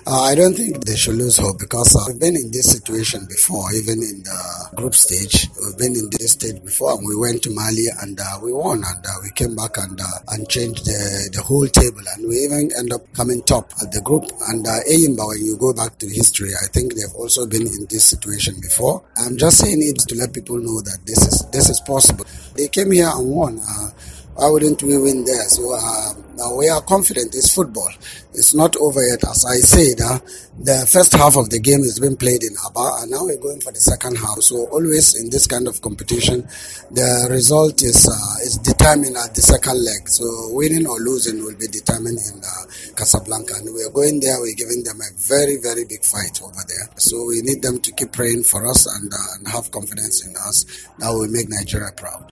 I don't think they should lose hope because we've been in this situation before, even in the group stage. We've been in this stage before, and we went to Mali and we won, and we came back and changed the whole table, and we even end up coming top at the group. And Eyimba, when you go back to history, I think they've also been in this situation before. I'm just saying it to let people know that this is possible. They came here and won. Why wouldn't we win there? So now we are confident. It's football. It's not over yet. As I said, the first half of the game has been played in Aba, and now we're going for the second half. So always in this kind of competition, the result is determined at the second leg. So winning or losing will be determined in Casablanca. And we're going there. We're giving them a very, very big fight over there. So we need them to keep praying for us and have confidence in us. That will make Nigeria proud.